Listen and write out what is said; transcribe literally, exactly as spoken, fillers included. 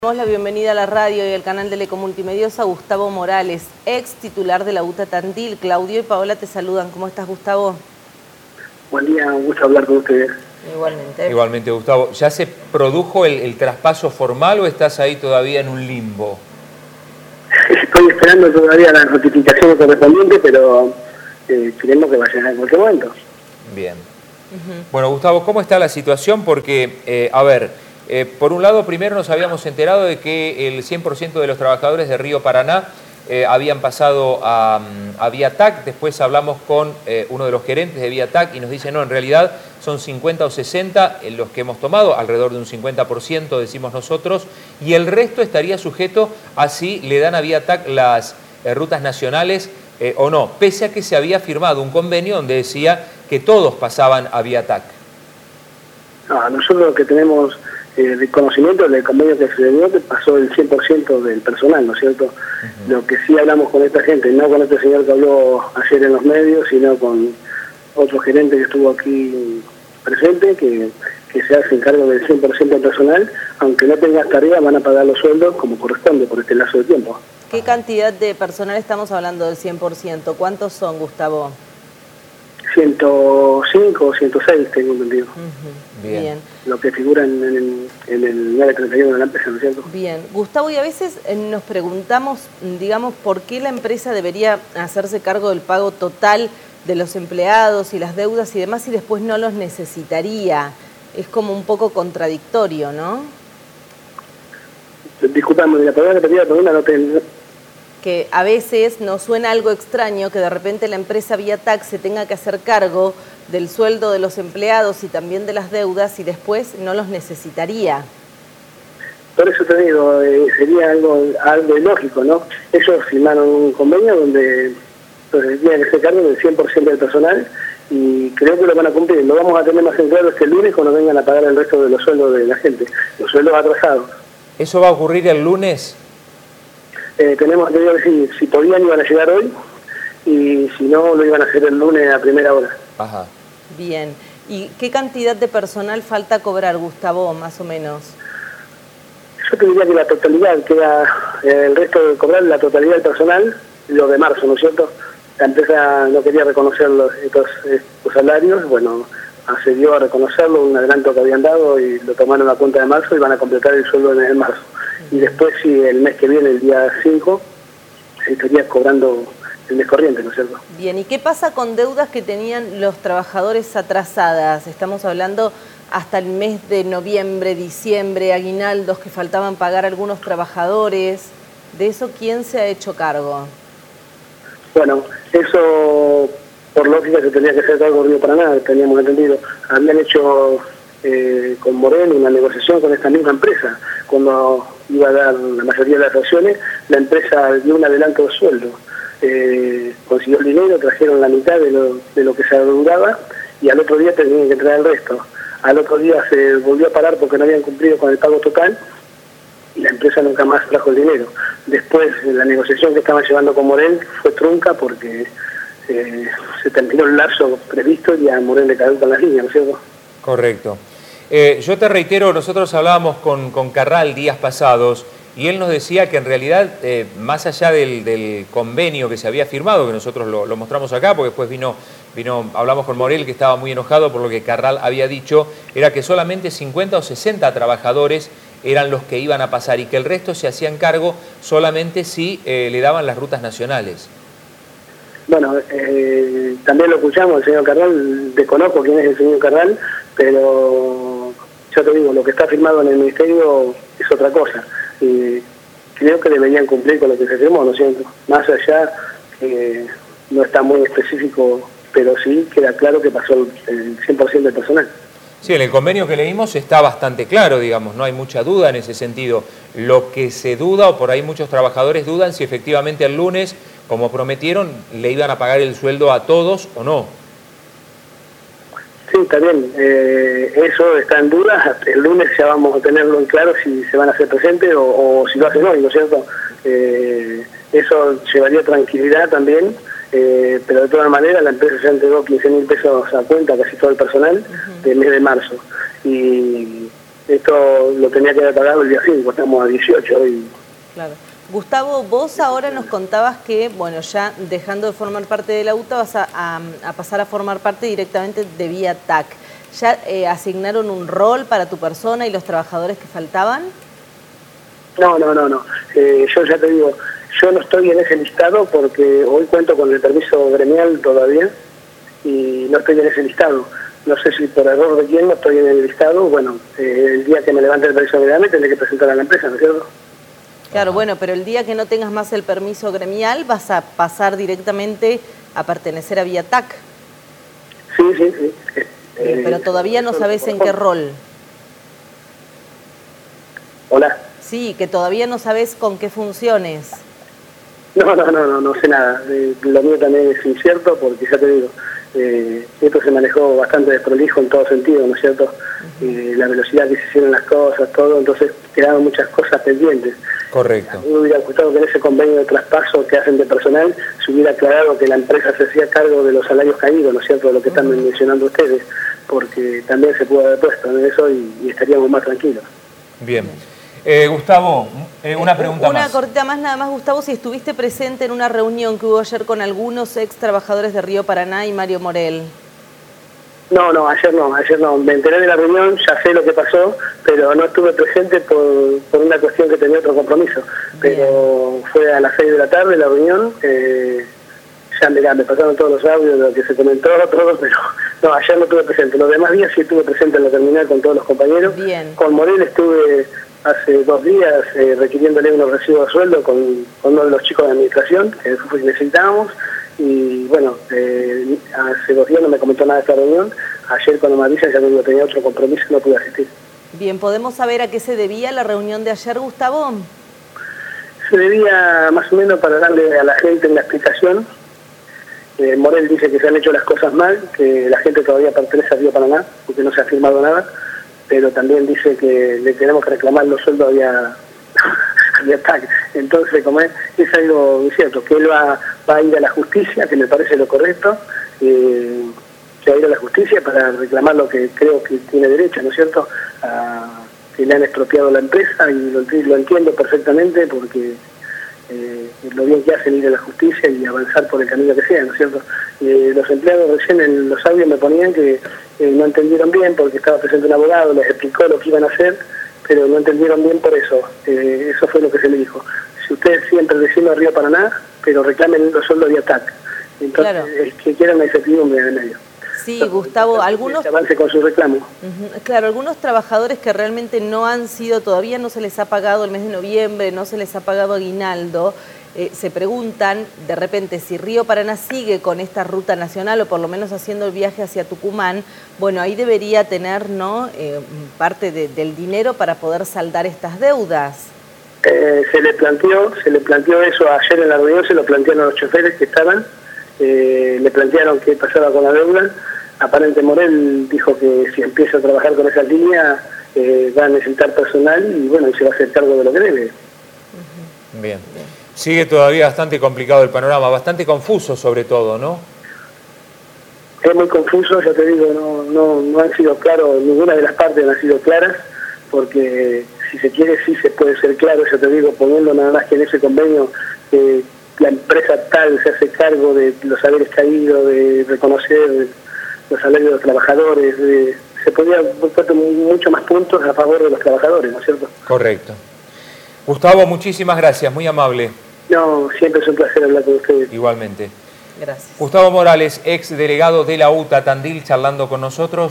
Damos la bienvenida a la radio y al canal de Leco Multimediosa a Gustavo Morales, ex titular de la UTA Tandil. Claudio y Paola te saludan. ¿Cómo estás, Gustavo? Buen día, un gusto hablar con ustedes. Igualmente. Igualmente, Gustavo. ¿Ya se produjo el, el traspaso formal o estás ahí todavía en un limbo? Estoy esperando todavía las notificaciones correspondientes, pero eh, creemos que va a llegar en cualquier momento. Bien. Uh-huh. Bueno, Gustavo, ¿cómo está la situación? Porque, eh, a ver... Eh, por un lado, primero nos habíamos enterado de que el cien por ciento de los trabajadores de Río Paraná eh, habían pasado a, a Viatac. Después hablamos con eh, uno de los gerentes de Viatac y nos dice, no, en realidad son cincuenta o sesenta eh, los que hemos tomado, alrededor de un cincuenta por ciento decimos nosotros, y el resto estaría sujeto a si le dan a Viatac las eh, rutas nacionales eh, o no, pese a que se había firmado un convenio donde decía que todos pasaban a Viatac. No, nosotros lo que tenemos... Eh, de conocimiento del convenio que se dio, que pasó el cien por ciento del personal, ¿no es cierto? Uh-huh. Lo que sí hablamos con esta gente, no con este señor que habló ayer en los medios, sino con otro gerente que estuvo aquí presente, que, que se hace cargo del cien por ciento del personal, aunque no tengas tarea, van a pagar los sueldos como corresponde por este lazo de tiempo. ¿Qué cantidad de personal estamos hablando del cien por ciento? ¿Cuántos son, Gustavo? ciento cinco o ciento seis, tengo entendido. Uh-huh. Bien. Bien. Lo que figura en, en, en el nueve treinta y uno de la empresa, ¿no es cierto? Bien. Gustavo, y a veces eh, nos preguntamos, digamos, por qué la empresa debería hacerse cargo del pago total de los empleados y las deudas y demás y después no los necesitaría. Es como un poco contradictorio, ¿no? Disculpame, la palabra que te pido, no te... que a veces nos suena algo extraño que de repente la empresa Viatac se tenga que hacer cargo del sueldo de los empleados y también de las deudas y después no los necesitaría. Por eso te digo, eh, sería algo, algo ilógico, ¿no? Ellos firmaron un convenio donde entonces, tienen que hacer cargo del cien por ciento del personal y creo que lo van a cumplir. Lo vamos a tener más en claro este lunes cuando vengan a pagar el resto de los sueldos de la gente, los sueldos atrasados. ¿Eso va a ocurrir el lunes? Eh, tenemos que ver si, si podían iban a llegar hoy y si no lo iban a hacer el lunes a primera hora. Ajá. Bien. ¿Y qué cantidad de personal falta cobrar, Gustavo, más o menos? Yo te diría que la totalidad, queda eh, el resto de cobrar la totalidad del personal, lo de marzo, ¿no es cierto? La empresa no quería reconocer los, estos, estos salarios, bueno, accedió a reconocerlo, un adelanto que habían dado y lo tomaron a cuenta de marzo y van a completar el sueldo en el marzo. Y después, si el mes que viene, el día cinco, se estaría cobrando el mes corriente, ¿no es cierto? Bien, ¿y qué pasa con deudas que tenían los trabajadores atrasadas? Estamos hablando hasta el mes de noviembre, diciembre, aguinaldos que faltaban pagar algunos trabajadores. ¿De eso quién se ha hecho cargo? Bueno, eso por lógica se tendría que hacer cargo Río Paraná, teníamos entendido. Habían hecho eh, con Moreno una negociación con esta misma empresa. Cuando iba a dar la mayoría de las acciones, la empresa dio un adelanto de sueldo. Eh, consiguió el dinero, trajeron la mitad de lo, de lo que se adeudaba y al otro día tenían que traer el resto. Al otro día se volvió a parar porque no habían cumplido con el pago total y la empresa nunca más trajo el dinero. Después, la negociación que estaban llevando con Morel fue trunca porque eh, se terminó el lazo previsto y a Morel le caducan las líneas, ¿no es cierto? Correcto. Eh, yo te reitero, nosotros hablábamos con, con Carral días pasados y él nos decía que en realidad, eh, más allá del, del convenio que se había firmado, que nosotros lo, lo mostramos acá, porque después vino, vino, hablamos con Morel, que estaba muy enojado por lo que Carral había dicho, era que solamente cincuenta o sesenta trabajadores eran los que iban a pasar y que el resto se hacían cargo solamente si eh, le daban las rutas nacionales. Bueno, eh, también lo escuchamos, el señor Carral, desconozco quién es el señor Carral, pero yo te digo, lo que está firmado en el Ministerio es otra cosa. Y creo que deberían cumplir con lo que se firmó, ¿no es cierto? Más allá, que no está muy específico, pero sí queda claro que pasó el cien por ciento del personal. Sí, en el convenio que leímos está bastante claro, digamos, no hay mucha duda en ese sentido. Lo que se duda, o por ahí muchos trabajadores dudan, si efectivamente el lunes, como prometieron, le iban a pagar el sueldo a todos o no. Sí, está bien. Eh, eso está en duda. El lunes ya vamos a tenerlo en claro si se van a hacer presentes o, o si lo hacen hoy, ¿no es cierto? Eh, eso llevaría tranquilidad también, eh, pero de todas maneras la empresa ya entregó quince mil pesos a cuenta, casi todo el personal, uh-huh. del mes de marzo. Y esto lo tenía que haber pagado el día cinco, estamos a dieciocho hoy. Claro. Gustavo, vos ahora nos contabas que, bueno, ya dejando de formar parte de la U T A vas a, a, a pasar a formar parte directamente de Vía T A C. ¿Ya eh, asignaron un rol para tu persona y los trabajadores que faltaban? No, no, no, no. Eh, yo ya te digo, yo no estoy en ese listado porque hoy cuento con el permiso gremial todavía y no estoy en ese listado. No sé si por error de quién no estoy en el listado. Bueno, eh, el día que me levante el permiso gremial me tendré que presentar a la empresa, ¿no es cierto? Claro, bueno, pero el día que no tengas más el permiso gremial vas a pasar directamente a pertenecer a Vía T A C. Sí, sí, sí. Eh, pero todavía no sabes en qué rol. Hola. Sí, que todavía no sabes con qué funciones. No, no, no, no, no sé nada. Eh, lo mío también es incierto porque ya te digo, eh, esto se manejó bastante desprolijo en todo sentido, ¿no es cierto? Uh-huh. eh, la velocidad que se hicieron las cosas, todo, entonces quedaron muchas cosas pendientes. Correcto. A mí me hubiera gustado que en ese convenio de traspaso que hacen de personal se hubiera aclarado que la empresa se hacía cargo de los salarios caídos, ¿no es cierto?, de lo que están uh-huh. mencionando ustedes, porque también se pudo haber puesto en eso y, y estaríamos más tranquilos. Bien. Eh, Gustavo, eh, una pregunta una más. Una cortita más nada más, Gustavo, si estuviste presente en una reunión que hubo ayer con algunos ex trabajadores de Río Paraná y Mario Morel. No, no, ayer no, ayer no. Me enteré de la reunión, ya sé lo que pasó, pero no estuve presente por, por una cuestión que tenía otro compromiso. Bien. Pero fue a las seis de la tarde la reunión, eh, ya mirá, me pasaron todos los audios de lo que se comentó, todo, pero no, ayer no estuve presente. Los demás días sí estuve presente en la terminal con todos los compañeros. Bien. Con Morel estuve hace dos días eh, requiriéndole unos recibos de sueldo con, con uno de los chicos de administración que necesitábamos. Y bueno, eh, hace dos días no me comentó nada de esta reunión. Ayer cuando me avisan ya no tenía otro compromiso y no pude asistir. Bien, ¿podemos saber a qué se debía la reunión de ayer, Gustavo? Se debía más o menos para darle a la gente una explicación. Eh, Morel dice que se han hecho las cosas mal, que la gente todavía pertenece a Río Paraná, porque no se ha firmado nada, pero también dice que le tenemos que reclamar los sueldos a Vía T A C. Entonces, como es, es algo cierto, que él va, va a ir a la justicia, que me parece lo correcto, eh, que va a ir a la justicia para reclamar lo que creo que tiene derecho, ¿no es cierto?, a que le han expropiado la empresa, y lo, lo entiendo perfectamente porque eh, lo bien que hacen ir a la justicia y avanzar por el camino que sea, ¿no es cierto? Eh, los empleados recién en los audios me ponían que eh, no entendieron bien porque estaba presente un abogado, les explicó lo que iban a hacer, pero no entendieron bien por eso. Eh, eso fue lo que se me dijo. Si ustedes siempre deciden a Río Paraná, pero reclamen los sueldos de T A C. Entonces, claro, el que quieran la incertidumbre en el medio. Sí, entonces, Gustavo, algunos... avance con su reclamo. Uh-huh. Claro, algunos trabajadores que realmente no han sido, todavía no se les ha pagado el mes de noviembre, no se les ha pagado aguinaldo, eh, se preguntan de repente si Río Paraná sigue con esta ruta nacional o por lo menos haciendo el viaje hacia Tucumán. Bueno, ahí debería tener, ¿no?, eh, parte de, del dinero para poder saldar estas deudas. Eh, se le planteó, se le planteó eso ayer en la reunión, se lo plantearon a los choferes que estaban, eh, le plantearon qué pasaba con la deuda. Aparente Morel dijo que si empieza a trabajar con esa línea eh, va a necesitar personal y bueno, y se va a hacer cargo de lo que debe. Uh-huh. Bien. Bien. Sigue todavía bastante complicado el panorama, bastante confuso sobre todo, ¿no? Es muy confuso, ya te digo, no, no, no han sido claros, ninguna de las partes han sido claras, porque si se quiere sí se puede ser claro, ya te digo, poniendo nada más que en ese convenio que la empresa tal se hace cargo de los haberes caídos, de reconocer los salarios de los trabajadores, de, se podría poner mucho más puntos a favor de los trabajadores, ¿no es cierto? Correcto. Gustavo, muchísimas gracias, muy amable. No, siempre es un placer hablar con ustedes. Igualmente. Gracias. Gustavo Morales, ex delegado de la U T A Tandil, charlando con nosotros.